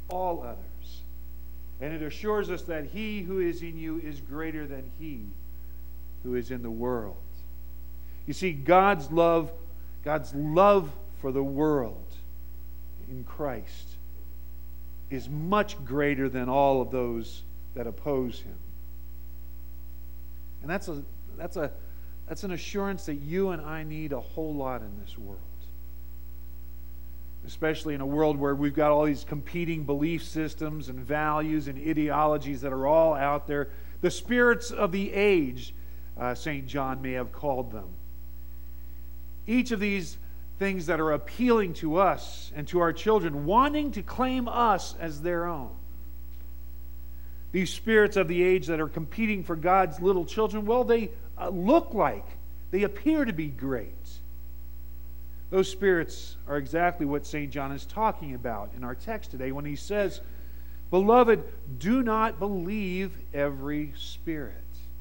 all others. And it assures us that he who is in you is greater than he who is in the world. You see, God's love for the world in Christ is much greater than all of those that oppose him. And that's an assurance that you and I need a whole lot in this world. Especially in a world where we've got all these competing belief systems and values and ideologies that are all out there. The spirits of the age, St. John may have called them. Each of these things that are appealing to us and to our children, wanting to claim us as their own. These spirits of the age that are competing for God's little children, well, they look like, they appear to be great. Those spirits are exactly what St. John is talking about in our text today when he says, "Beloved, do not believe every spirit."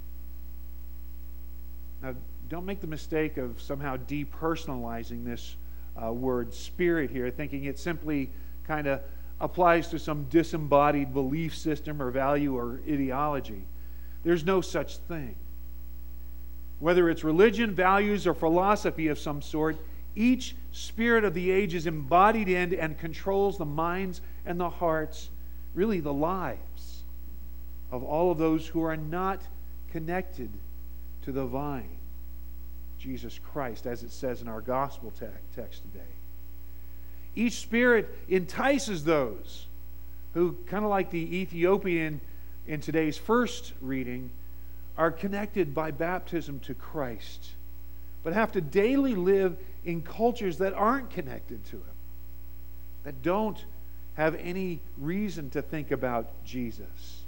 Now, don't make the mistake of somehow depersonalizing this word spirit here, thinking it simply kind of applies to some disembodied belief system or value or ideology. There's no such thing. Whether it's religion, values, or philosophy of some sort, each spirit of the age is embodied in and controls the minds and the hearts, really the lives, of all of those who are not connected to the vine, Jesus Christ, as it says in our gospel text today. Each spirit entices those who, kind of like the Ethiopian in today's first reading, are connected by baptism to Christ, but have to daily live in cultures that aren't connected to Him, that don't have any reason to think about Jesus.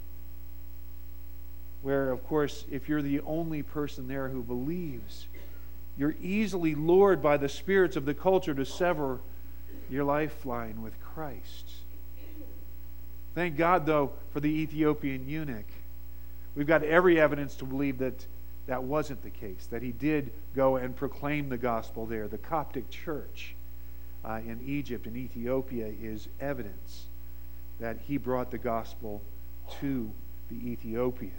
Where, of course, if you're the only person there who believes, you're easily lured by the spirits of the culture to sever your lifeline with Christ. Thank God, though, for the Ethiopian eunuch. We've got every evidence to believe that that wasn't the case, that he did go and proclaim the gospel there. The Coptic church in Egypt and Ethiopia is evidence that he brought the gospel to the Ethiopians.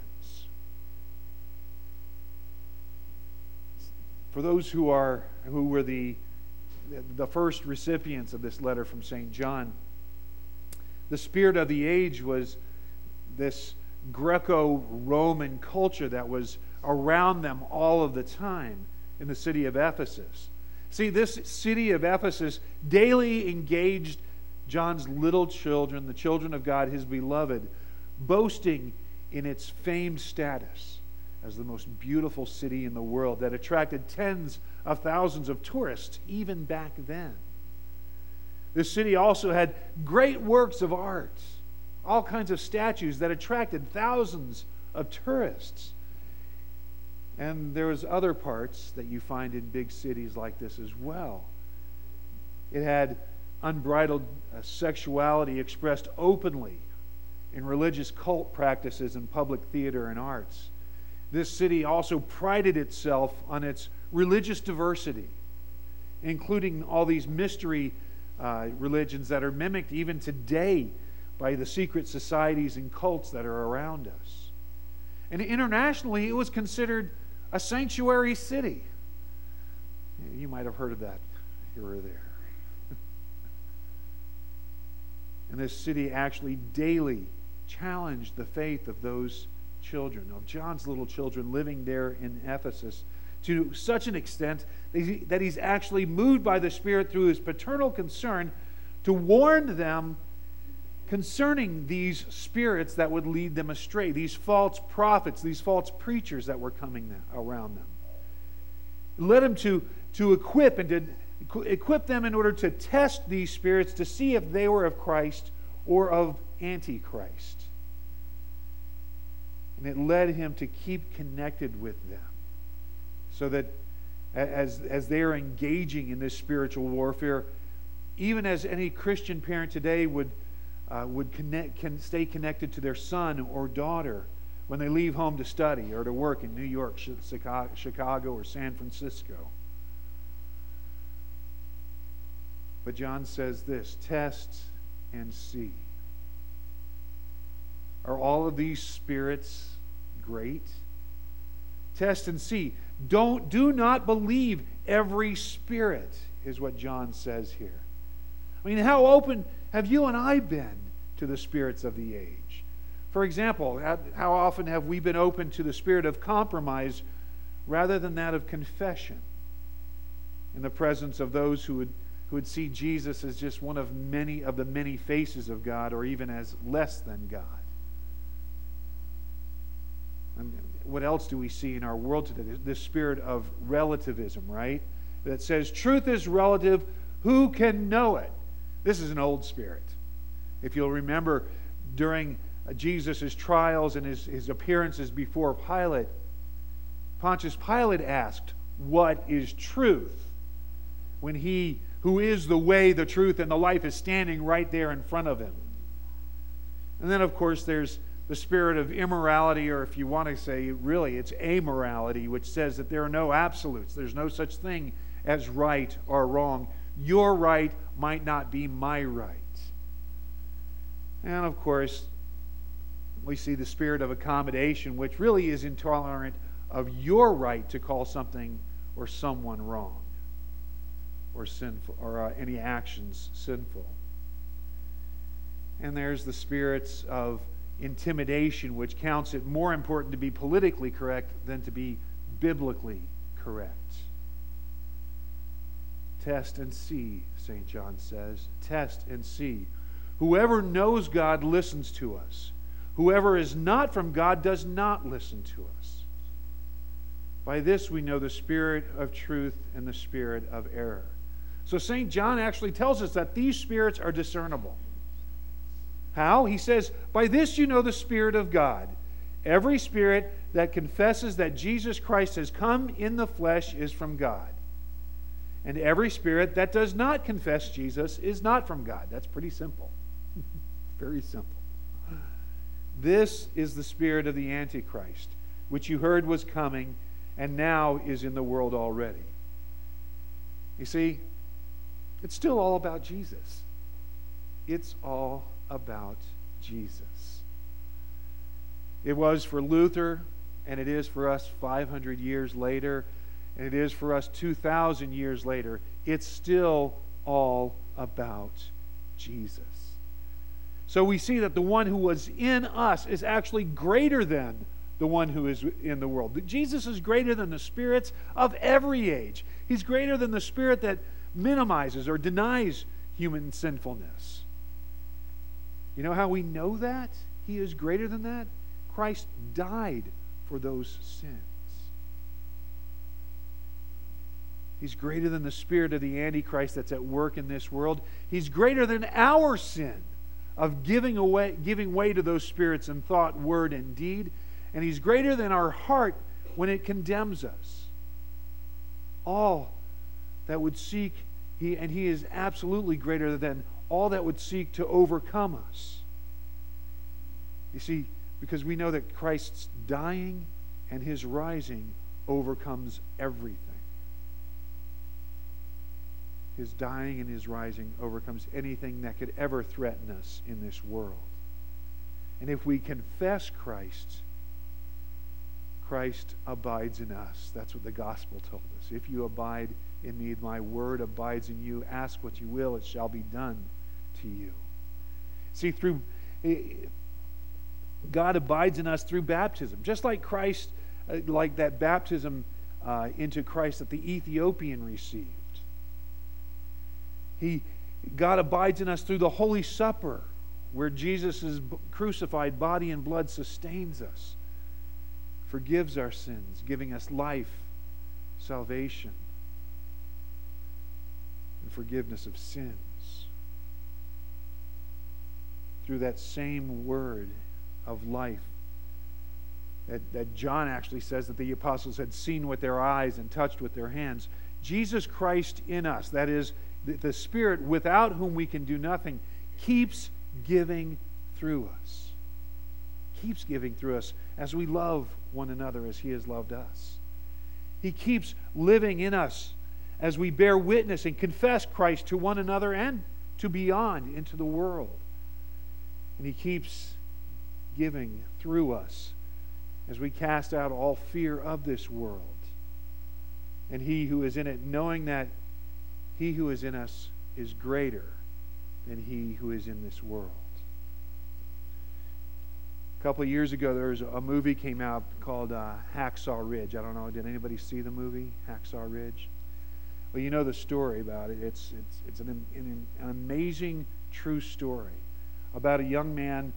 For those who were the first recipients of this letter from St. John, the spirit of the age was this Greco-Roman culture that was around them all of the time in the city of Ephesus. See, this city of Ephesus daily engaged John's little children, the children of God, his beloved, boasting in its famed status as the most beautiful city in the world that attracted tens of thousands of tourists even back then. This city also had great works of art, all kinds of statues that attracted thousands of tourists. And there was other parts that you find in big cities like this as well. It had unbridled sexuality expressed openly in religious cult practices and public theater and arts. This city also prided itself on its religious diversity, including all these mystery religions that are mimicked even today by the secret societies and cults that are around us. And internationally, it was considered a sanctuary city. You might have heard of that here or there. And this city actually daily challenged the faith of those children, of John's little children living there in Ephesus, to such an extent that he's actually moved by the Spirit through his paternal concern to warn them concerning these spirits that would lead them astray, these false prophets, these false preachers that were coming around them. It led him to equip and to equip them in order to test these spirits to see if they were of Christ or of Antichrist. And it led him to keep connected with them so that as they are engaging in this spiritual warfare, even as any Christian parent today would stay connected to their son or daughter when they leave home to study or to work in New York, Chicago, or San Francisco. But John says this, test and see. Are all of these spirits great? Test and see. Do not believe every spirit, is what John says here. I mean, how open have you and I been to the spirits of the age? For example, how often have we been open to the spirit of compromise rather than that of confession in the presence of those who would see Jesus as just one of the many faces of God, or even as less than God? And what else do we see in our world today? This spirit of relativism, right? That says truth is relative. Who can know it? This is an old spirit. If you'll remember, during Jesus' trials and his appearances before Pilate, Pontius Pilate asked, "What is truth?" When he, who is the way, the truth, and the life, is standing right there in front of him. And then, of course, there's the spirit of immorality, or if you want to say, really, it's amorality, which says that there are no absolutes. There's no such thing as right or wrong. Your right might not be my right. And, of course, we see the spirit of accommodation, which really is intolerant of your right to call something or someone wrong or sinful, or any actions sinful. And there's the spirits of intimidation, which counts it more important to be politically correct than to be biblically correct. Test and see, St. John says. Test and see. Whoever knows God listens to us. Whoever is not from God does not listen to us. By this we know the spirit of truth and the spirit of error. So St. John actually tells us that these spirits are discernible. How? He says, by this you know the Spirit of God. Every spirit that confesses that Jesus Christ has come in the flesh is from God. And every spirit that does not confess Jesus is not from God. That's pretty simple. Very simple. This is the spirit of the Antichrist, which you heard was coming and now is in the world already. You see, it's still all about Jesus. It's all about Jesus. It was for Luther, and it is for us 500 years later, and it is for us 2,000 years later. It's still all about Jesus. So we see that the one who was in us is actually greater than the one who is in the world. Jesus is greater than the spirits of every age. He's greater than the spirit that minimizes or denies human sinfulness. You know how we know that? He is greater than that? Christ died for those sins. He's greater than the spirit of the Antichrist that's at work in this world. He's greater than our sin of giving way to those spirits in thought, word, and deed. And He's greater than our heart when it condemns us. All that would seek, He is absolutely greater than all that would seek to overcome us. You see, because we know that Christ's dying and His rising overcomes everything. His dying and His rising overcomes anything that could ever threaten us in this world. And if we confess Christ, Christ abides in us. That's what the gospel told us. If you abide in me, my word abides in you. Ask what you will, it shall be done to you. See, God abides in us through baptism. Just like Christ, like that baptism into Christ that the Ethiopian received. God abides in us through the Holy Supper, where Jesus' crucified body and blood sustains us, forgives our sins, giving us life, salvation, and forgiveness of sins. Through that same word of life that John actually says that the apostles had seen with their eyes and touched with their hands. Jesus Christ in us, that is, the Spirit without whom we can do nothing, keeps giving through us. Keeps giving through us as we love one another as He has loved us. He keeps living in us as we bear witness and confess Christ to one another and to beyond into the world. And He keeps giving through us as we cast out all fear of this world. And He who is in it, knowing that He who is in us is greater than he who is in this world. A couple of years ago, there was a movie came out called Hacksaw Ridge. I don't know, did anybody see the movie, Hacksaw Ridge? Well, you know the story about it. It's an amazing true story about a young man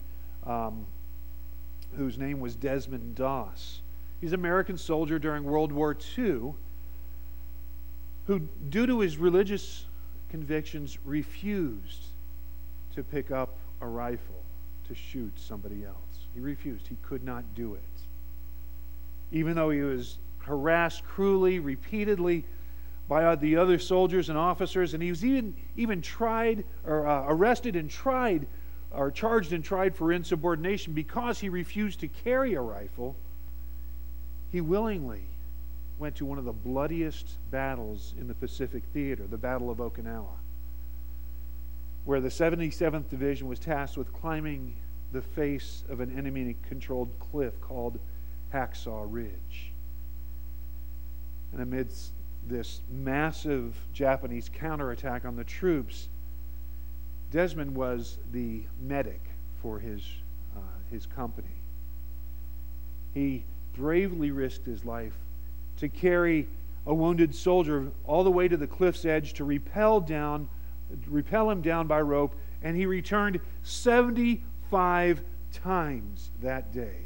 whose name was Desmond Doss. He's an American soldier during World War II who, due to his religious convictions, refused to pick up a rifle to shoot somebody else. He refused. He could not do it. Even though he was harassed cruelly, repeatedly by the other soldiers and officers, and he was even tried or arrested and tried or charged and tried for insubordination because he refused to carry a rifle. He willingly went to one of the bloodiest battles in the Pacific Theater, the Battle of Okinawa, where the 77th Division was tasked with climbing the face of an enemy-controlled cliff called Hacksaw Ridge. And amidst this massive Japanese counterattack on the troops, Desmond was the medic for his company. He bravely risked his life to carry a wounded soldier all the way to the cliff's edge to repel him down by rope, and he returned 75 times that day.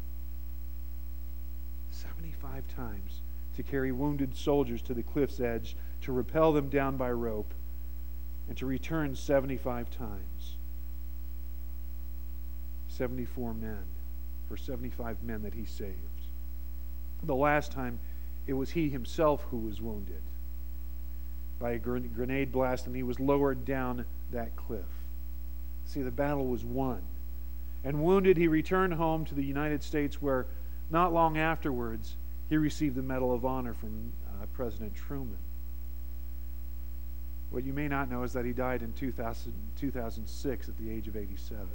75 times to carry wounded soldiers to the cliff's edge, to repel them down by rope, and to return 75 times. 74 men, for 75 men that he saved. The last time, it was he himself who was wounded by a grenade blast, and he was lowered down that cliff. See, the battle was won. And wounded, he returned home to the United States, where not long afterwards, he received the Medal of Honor from President Truman. What you may not know is that he died in 2006 at the age of 87.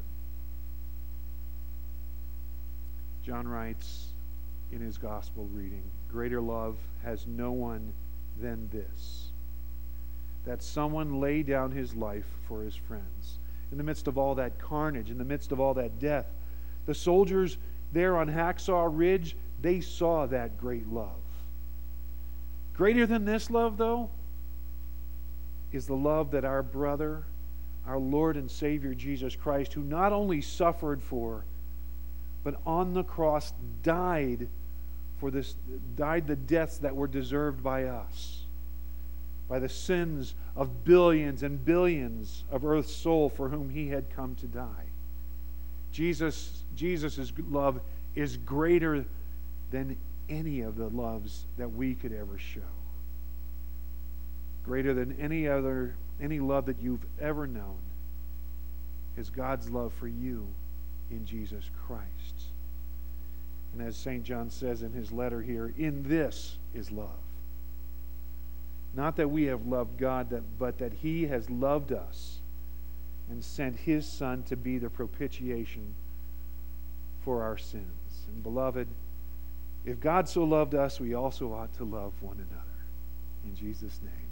John writes in his gospel reading, "Greater love has no one than this, that someone lay down his life for his friends." In the midst of all that carnage, in the midst of all that death, the soldiers there on Hacksaw Ridge, they saw that great love. Greater than this love, though, is the love that our brother, our Lord and Savior Jesus Christ, who not only suffered for, but on the cross died the deaths that were deserved by us, by the sins of billions and billions of earth's soul for whom he had come to die. Jesus' love is greater than any of the loves that we could ever show. Greater than any love that you've ever known is God's love for you in Jesus Christ. And as St. John says in his letter here, in this is love. Not that we have loved God, but that he has loved us and sent his Son to be the propitiation for our sins. And beloved, if God so loved us, we also ought to love one another. In Jesus' name.